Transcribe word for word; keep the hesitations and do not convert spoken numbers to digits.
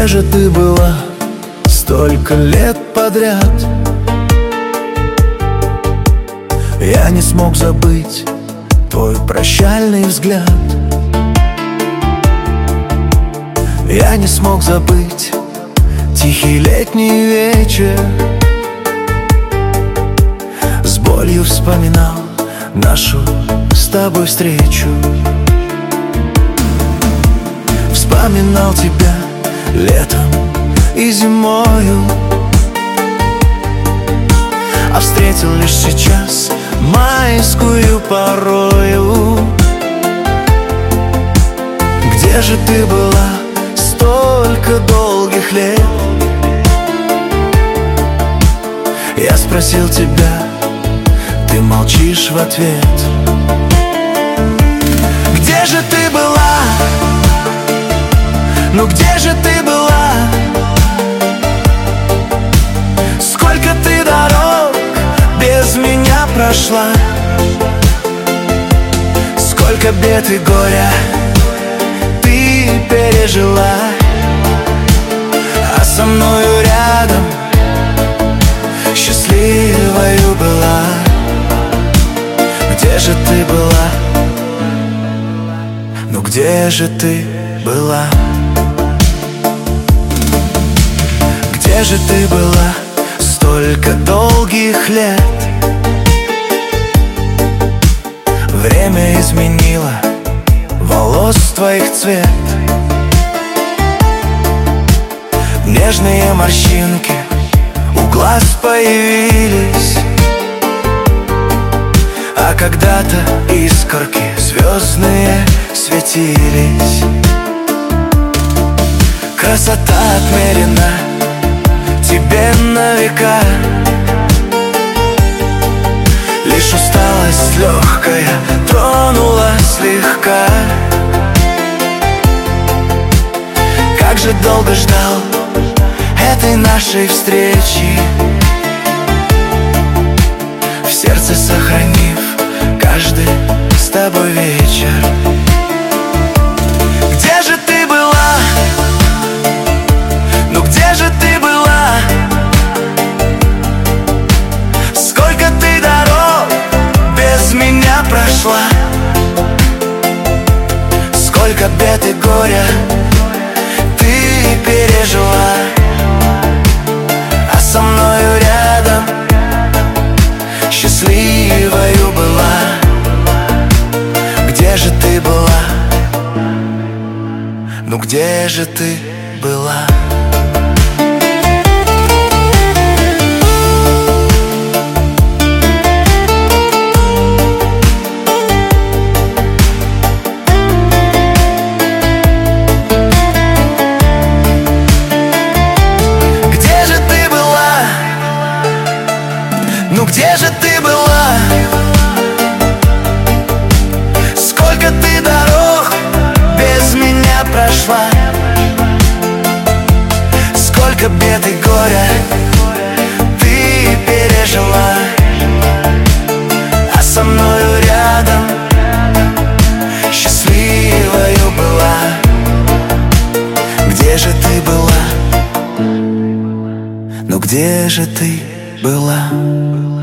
Где же ты была столько лет подряд? Я не смог забыть твой прощальный взгляд. Я не смог забыть тихий летний вечер. С болью вспоминал нашу с тобой встречу. Вспоминал тебя летом и зимою, а встретил лишь сейчас майскую порою. Где же ты была столько долгих лет? Я спросил тебя, ты молчишь в ответ. Где же ты была? Ну где же ты была? Сколько ты дорог без меня прошла, сколько бед и горя ты пережила, а со мною рядом счастливою была. Где же ты была? Ну где же ты была? Где же ты была столько долгих лет? Время изменило волос твоих цвет. Нежные морщинки у глаз появились, а когда-то искорки звездные светились. Красота отмерена тебе на века, лишь усталость легкая тронула слегка. Как же долго ждал этой нашей встречи, в сердце сохранив каждый с тобой вечер. Где же ты была? Ну где же ты была? Сколько ты дорог без меня прошла, сколько бед и горя ты пережила, а со мною рядом счастливою была. Где же ты была? Ну где же ты была? Ну где же ты была? Сколько ты дорог без меня прошла, сколько бед и горя ты пережила, а со мною рядом счастливою была. Где же ты была? Ну где же ты была?